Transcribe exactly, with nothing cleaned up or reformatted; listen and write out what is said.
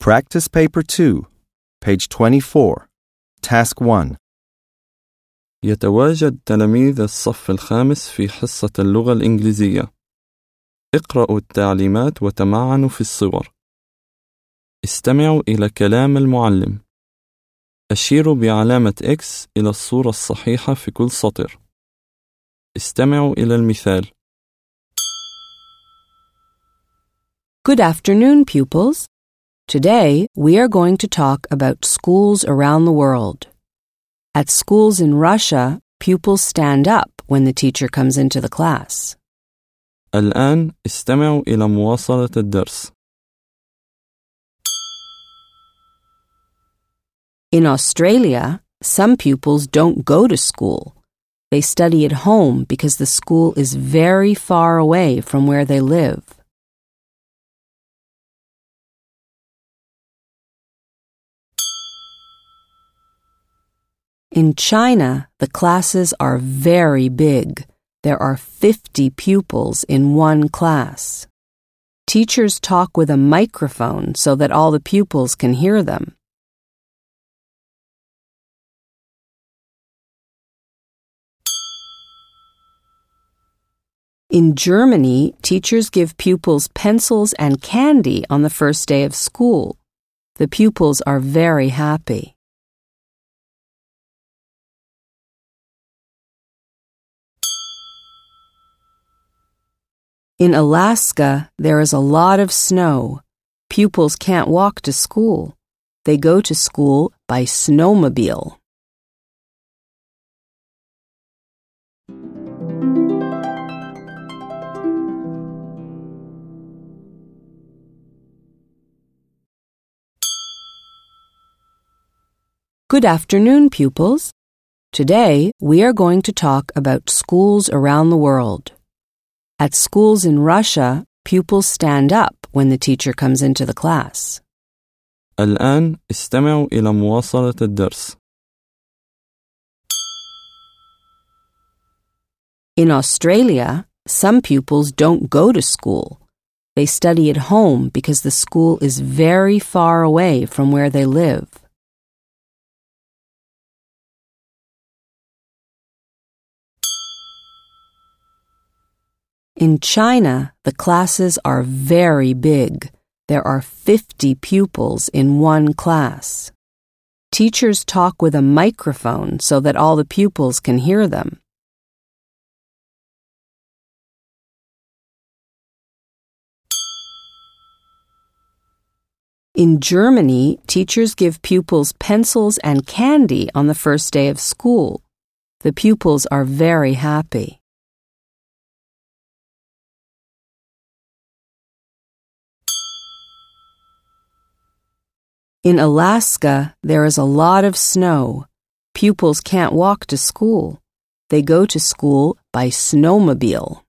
Practice Paper two, page twenty-four, Task one. يتواجد تلاميذ الصف الخامس في حصة اللغة الإنجليزية. اقرأوا التعليمات وتمعنوا في الصور. استمعوا إلى كلام المعلم. أشيروا بعلامة إكس إلى الصورة الصحيحة في كل سطر. استمعوا إلى المثال. Good afternoon, pupils. Today, we are going to talk about schools around the world. At schools in Russia, pupils stand up when the teacher comes into the class. الآن استمعوا إلى مواصلة الدرس. In Australia, some pupils don't go to school. They study at home because the school is very far away from where they live. In China, the classes are very big. There are fifty pupils in one class. Teachers talk with a microphone so that all the pupils can hear them. In Germany, teachers give pupils pencils and candy on the first day of school. The pupils are very happy. In Alaska, there is a lot of snow. Pupils can't walk to school. They go to school by snowmobile. Good afternoon, pupils. Today, we are going to talk about schools around the world. At schools in Russia, pupils stand up when the teacher comes into the class. الآن استمعوا إلى مواصلة الدرس. In Australia, some pupils don't go to school. They study at home because the school is very far away from where they live. In China, the classes are very big. There are fifty pupils in one class. Teachers talk with a microphone so that all the pupils can hear them. In Germany, teachers give pupils pencils and candy on the first day of school. The pupils are very happy. In Alaska, there is a lot of snow. Pupils can't walk to school. They go to school by snowmobile.